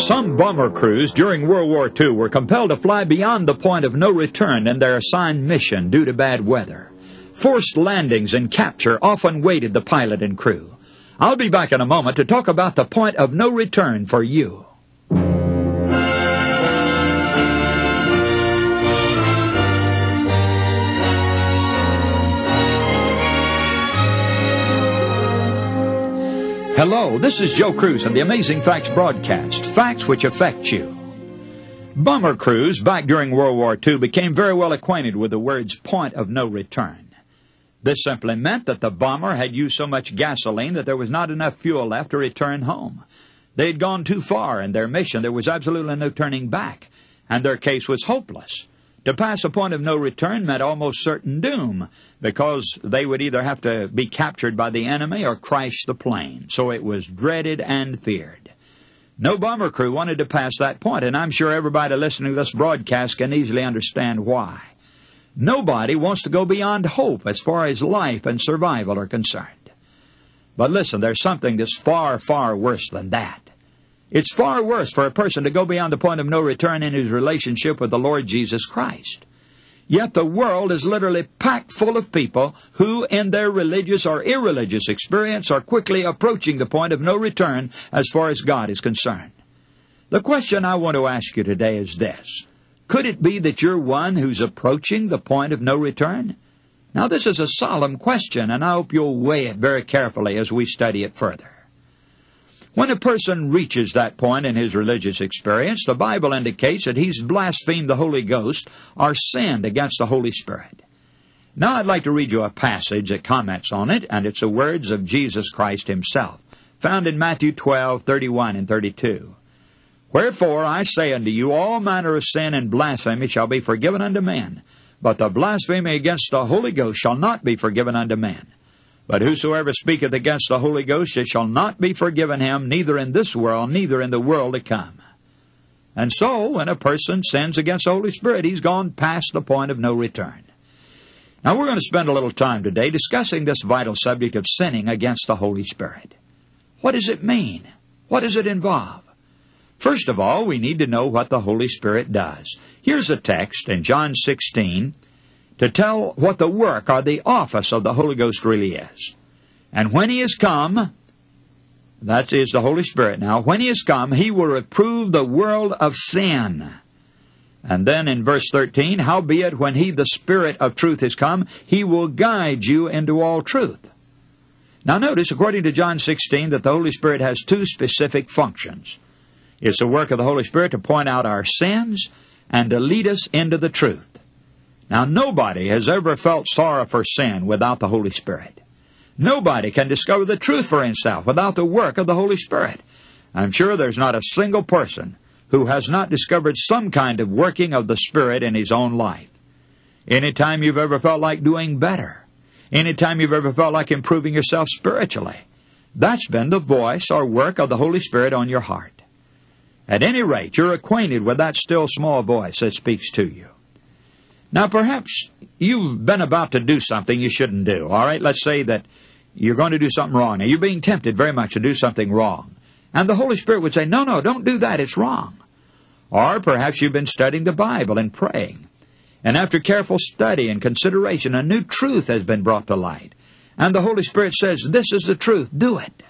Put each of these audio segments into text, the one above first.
Some bomber crews during World War II were compelled to fly beyond the point of no return in their assigned mission due to bad weather. Forced landings and capture often waited the pilot and crew. I'll be back in a moment to talk about the point of no return for you. Hello, this is Joe Cruz and the Amazing Facts broadcast, facts which affect you. Bomber crews back during World War II became very well acquainted with the words point of no return. This simply meant that the bomber had used so much gasoline that there was not enough fuel left to return home. They had gone too far in their mission. There was absolutely no turning back, and their case was hopeless. To pass a point of no return meant almost certain doom, because they would either have to be captured by the enemy or crash the plane. So it was dreaded and feared. No bomber crew wanted to pass that point, and I'm sure everybody listening to this broadcast can easily understand why. Nobody wants to go beyond hope as far as life and survival are concerned. But listen, there's something that's far, far worse than that. It's far worse for a person to go beyond the point of no return in his relationship with the Lord Jesus Christ. Yet the world is literally packed full of people who, in their religious or irreligious experience, are quickly approaching the point of no return as far as God is concerned. The question I want to ask you today is this. Could it be that you're one who's approaching the point of no return? Now, this is a solemn question, and I hope you'll weigh it very carefully as we study it further. When a person reaches that point in his religious experience, the Bible indicates that he's blasphemed the Holy Ghost or sinned against the Holy Spirit. Now I'd like to read you a passage that comments on it, and it's the words of Jesus Christ himself, found in Matthew 12:31 and 32. Wherefore I say unto you, all manner of sin and blasphemy shall be forgiven unto men, but the blasphemy against the Holy Ghost shall not be forgiven unto men. But whosoever speaketh against the Holy Ghost, it shall not be forgiven him, neither in this world, neither in the world to come. And so, when a person sins against the Holy Spirit, he's gone past the point of no return. Now, we're going to spend a little time today discussing this vital subject of sinning against the Holy Spirit. What does it mean? What does it involve? First of all, we need to know what the Holy Spirit does. Here's a text in John 16, to tell what the work or the office of the Holy Ghost really is. And when he is come, that is the Holy Spirit now, when he is come, he will reprove the world of sin. And then in verse 13, howbeit when he, the Spirit of truth, is come, he will guide you into all truth. Now notice, according to John 16, that the Holy Spirit has two specific functions. It's the work of the Holy Spirit to point out our sins and to lead us into the truth. Now, nobody has ever felt sorrow for sin without the Holy Spirit. Nobody can discover the truth for himself without the work of the Holy Spirit. I'm sure there's not a single person who has not discovered some kind of working of the Spirit in his own life. Anytime you've ever felt like doing better, anytime you've ever felt like improving yourself spiritually, that's been the voice or work of the Holy Spirit on your heart. At any rate, you're acquainted with that still small voice that speaks to you. Now, perhaps you've been about to do something you shouldn't do, all right? Let's say that you're going to do something wrong. Now, you're being tempted very much to do something wrong. And the Holy Spirit would say, no, don't do that. It's wrong. Or perhaps you've been studying the Bible and praying. And after careful study and consideration, a new truth has been brought to light. And the Holy Spirit says, this is the truth. Do it.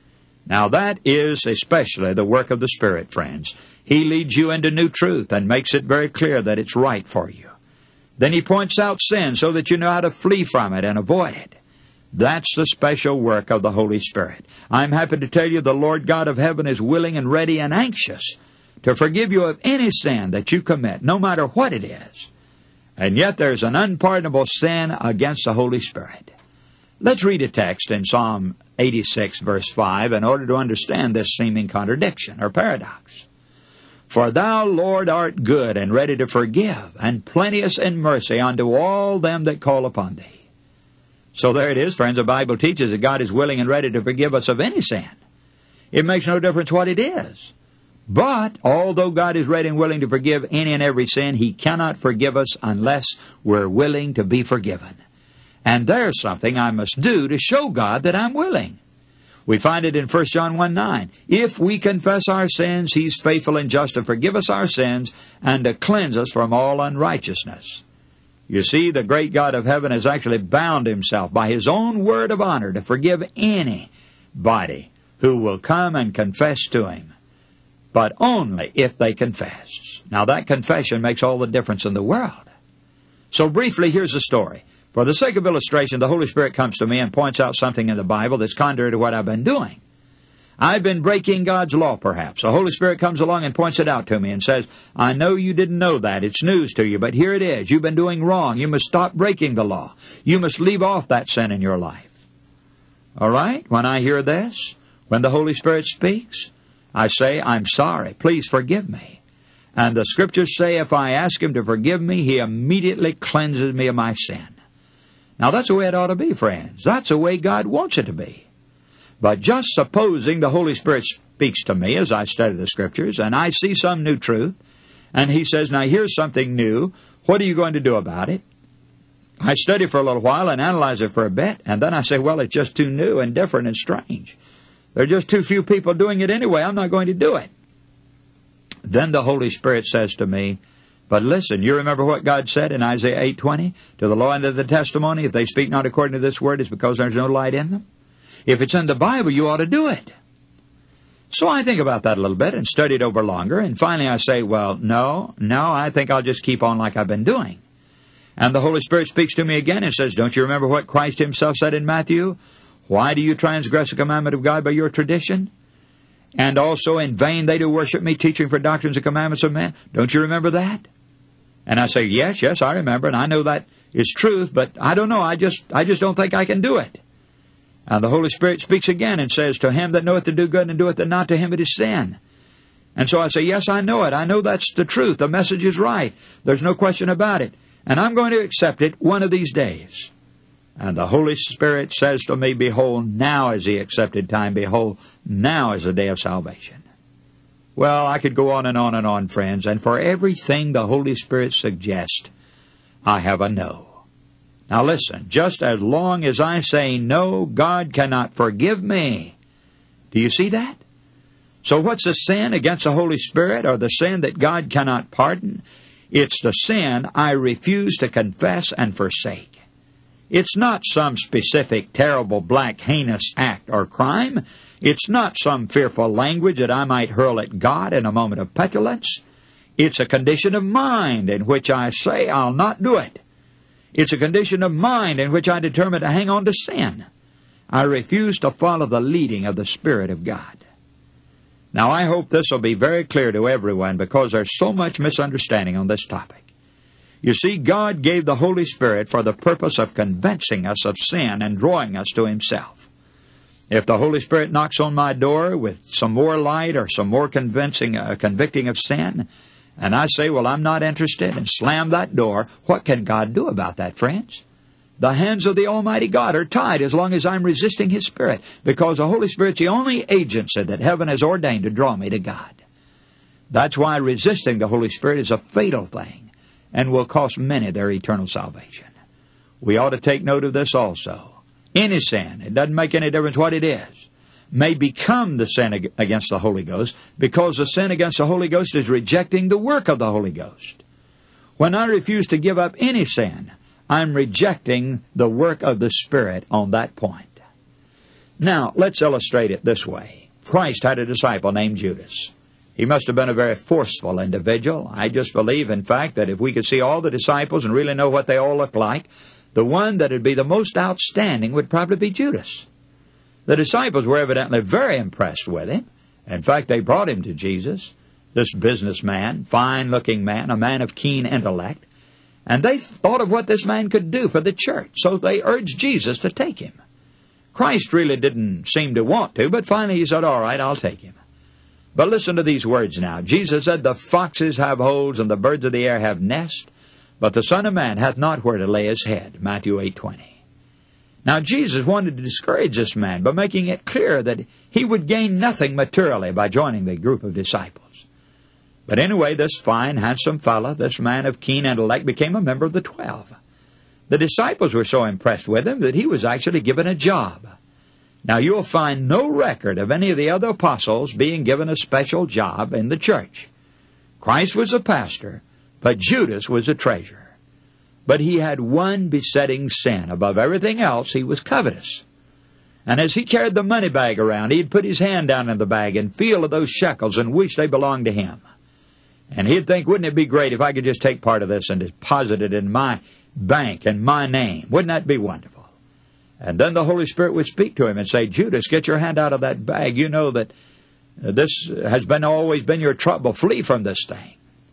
Now, that is especially the work of the Spirit, friends. He leads you into new truth and makes it very clear that it's right for you. Then he points out sin so that you know how to flee from it and avoid it. That's the special work of the Holy Spirit. I'm happy to tell you the Lord God of heaven is willing and ready and anxious to forgive you of any sin that you commit, no matter what it is. And yet there's an unpardonable sin against the Holy Spirit. Let's read a text in Psalm 86, verse 5, in order to understand this seeming contradiction or paradox. For thou, Lord, art good and ready to forgive, and plenteous in mercy unto all them that call upon thee. So there it is, friends. The Bible teaches that God is willing and ready to forgive us of any sin. It makes no difference what it is. But although God is ready and willing to forgive any and every sin, he cannot forgive us unless we're willing to be forgiven. And there's something I must do to show God that I'm willing. We find it in 1 John 1:9. If we confess our sins, He's faithful and just to forgive us our sins and to cleanse us from all unrighteousness. You see, the great God of heaven has actually bound Himself by His own word of honor to forgive anybody who will come and confess to Him, but only if they confess. Now that confession makes all the difference in the world. So briefly, here's the story. For the sake of illustration, the Holy Spirit comes to me and points out something in the Bible that's contrary to what I've been doing. I've been breaking God's law, perhaps. The Holy Spirit comes along and points it out to me and says, I know you didn't know that. It's news to you, but here it is. You've been doing wrong. You must stop breaking the law. You must leave off that sin in your life. All right? When I hear this, when the Holy Spirit speaks, I say, I'm sorry. Please forgive me. And the Scriptures say if I ask Him to forgive me, He immediately cleanses me of my sin. Now that's the way it ought to be, friends. That's the way God wants it to be. But just supposing the Holy Spirit speaks to me as I study the Scriptures, and I see some new truth, and He says, now here's something new, what are you going to do about it? I study for a little while and analyze it for a bit, and then I say, well, it's just too new and different and strange. There are just too few people doing it anyway. I'm not going to do it. Then the Holy Spirit says to me, but listen, you remember what God said in Isaiah 8:20? To the law and to the testimony, if they speak not according to this word, it's because there's no light in them. If it's in the Bible, you ought to do it. So I think about that a little bit and study it over longer, and finally I say, well, no, I think I'll just keep on like I've been doing. And the Holy Spirit speaks to me again and says, don't you remember what Christ Himself said in Matthew? Why do you transgress the commandment of God by your tradition? And also in vain they do worship me, teaching for doctrines and commandments of men. Don't you remember that? And I say, yes, I remember, and I know that is truth, but I don't know, I just don't think I can do it. And the Holy Spirit speaks again and says, to him that knoweth to do good and doeth it not, to him it is sin. And so I say, yes, I know it. I know that's the truth. The message is right. There's no question about it. And I'm going to accept it one of these days. And the Holy Spirit says to me, behold, now is the accepted time. Behold, now is the day of salvation. Well, I could go on and on and on, friends. And for everything the Holy Spirit suggests, I have a no. Now listen, just as long as I say no, God cannot forgive me. Do you see that? So what's the sin against the Holy Spirit, or the sin that God cannot pardon? It's the sin I refuse to confess and forsake. It's not some specific, terrible, black, heinous act or crime. It's not some fearful language that I might hurl at God in a moment of petulance. It's a condition of mind in which I say I'll not do it. It's a condition of mind in which I determine to hang on to sin. I refuse to follow the leading of the Spirit of God. Now, I hope this will be very clear to everyone, because there's so much misunderstanding on this topic. You see, God gave the Holy Spirit for the purpose of convincing us of sin and drawing us to Himself. If the Holy Spirit knocks on my door with some more light or some more convincing, convicting of sin, and I say, well, I'm not interested, and slam that door, what can God do about that, friends? The hands of the Almighty God are tied as long as I'm resisting His Spirit, because the Holy Spirit's the only agency that heaven has ordained to draw me to God. That's why resisting the Holy Spirit is a fatal thing and will cost many their eternal salvation. We ought to take note of this also. Any sin, it doesn't make any difference what it is, may become the sin against the Holy Ghost, because the sin against the Holy Ghost is rejecting the work of the Holy Ghost. When I refuse to give up any sin, I'm rejecting the work of the Spirit on that point. Now, let's illustrate it this way. Christ had a disciple named Judas. He must have been a very forceful individual. I just believe, in fact, that if we could see all the disciples and really know what they all look like, the one that would be the most outstanding would probably be Judas. The disciples were evidently very impressed with him. In fact, they brought him to Jesus, this businessman, fine-looking man, a man of keen intellect, and they thought of what this man could do for the church, so they urged Jesus to take him. Christ really didn't seem to want to, but finally He said, all right, I'll take him. But listen to these words now. Jesus said, the foxes have holes and the birds of the air have nests, but the Son of Man hath not where to lay His head. Matthew 8:20. Now, Jesus wanted to discourage this man by making it clear that he would gain nothing materially by joining the group of disciples. But anyway, this fine, handsome fellow, this man of keen intellect, became a member of the 12. The disciples were so impressed with him that he was actually given a job. Now, you'll find no record of any of the other apostles being given a special job in the church. Christ was a pastor, but Judas was a treasurer. But he had one besetting sin. Above everything else, he was covetous. And as he carried the money bag around, he'd put his hand down in the bag and feel of those shekels and wish they belonged to him. And he'd think, wouldn't it be great if I could just take part of this and deposit it in my bank in my name? Wouldn't that be wonderful? And then the Holy Spirit would speak to him and say, Judas, get your hand out of that bag. You know that this has always been your trouble. Flee from this thing.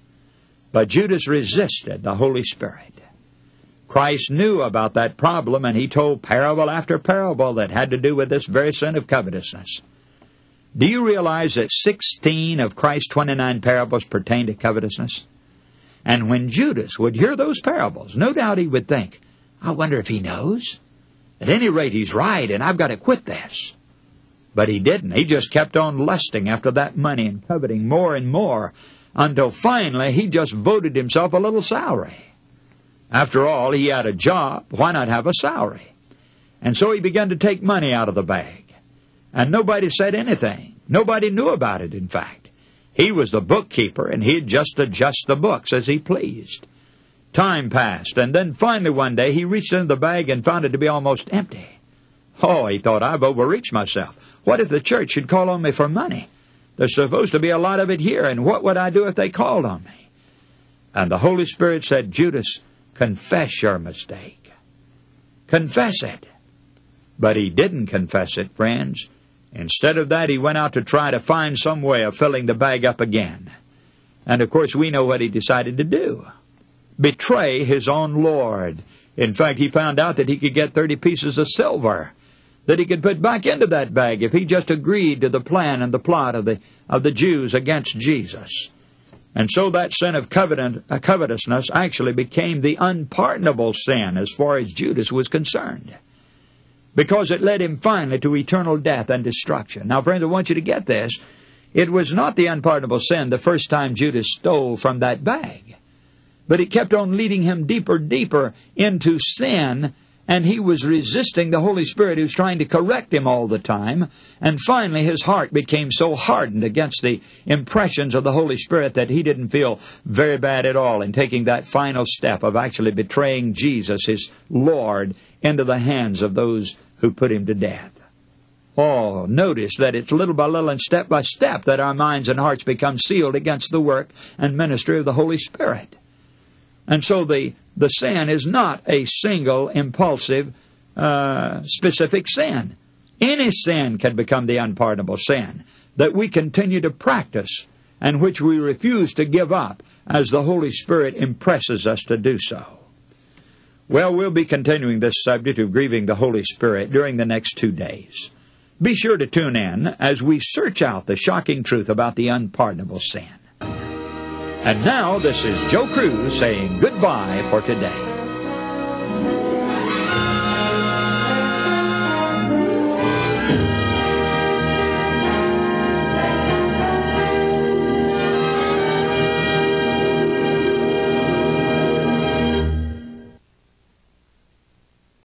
But Judas resisted the Holy Spirit. Christ knew about that problem, and he told parable after parable that had to do with this very sin of covetousness. Do you realize that 16 of Christ's 29 parables pertain to covetousness? And when Judas would hear those parables, no doubt he would think, I wonder if he knows. At any rate, he's right, and I've got to quit this. But he didn't. He just kept on lusting after that money and coveting more and more, until finally he just voted himself a little salary. After all, he had a job. Why not have a salary? And so he began to take money out of the bag. And nobody said anything. Nobody knew about it, in fact. He was the bookkeeper, and he'd just adjust the books as he pleased. Time passed, and then finally one day he reached into the bag and found it to be almost empty. Oh, he thought, I've overreached myself. What if the church should call on me for money? There's supposed to be a lot of it here, and what would I do if they called on me? And the Holy Spirit said, Judas, confess your mistake. Confess it. But he didn't confess it, friends. Instead of that, he went out to try to find some way of filling the bag up again. And of course, we know what he decided to do. Betray his own Lord. In fact, he found out that he could get 30 pieces of silver that he could put back into that bag if he just agreed to the plan and the plot of the Jews against Jesus. And so that sin of covetousness actually became the unpardonable sin as far as Judas was concerned, because it led him finally to eternal death and destruction. Now, friends, I want you to get this. It was not the unpardonable sin the first time Judas stole from that bag, but it kept on leading him deeper into sin, and he was resisting the Holy Spirit, who was trying to correct him all the time. And finally his heart became so hardened against the impressions of the Holy Spirit that he didn't feel very bad at all in taking that final step of actually betraying Jesus, his Lord, into the hands of those who put him to death. Oh, notice that it's little by little and step by step that our minds and hearts become sealed against the work and ministry of the Holy Spirit. And so the sin is not a single, impulsive, specific sin. Any sin can become the unpardonable sin that we continue to practice and which we refuse to give up as the Holy Spirit impresses us to do so. Well, we'll be continuing this subject of grieving the Holy Spirit during the next 2 days. Be sure to tune in as we search out the shocking truth about the unpardonable sin. And now, this is Joe Cruz saying goodbye for today.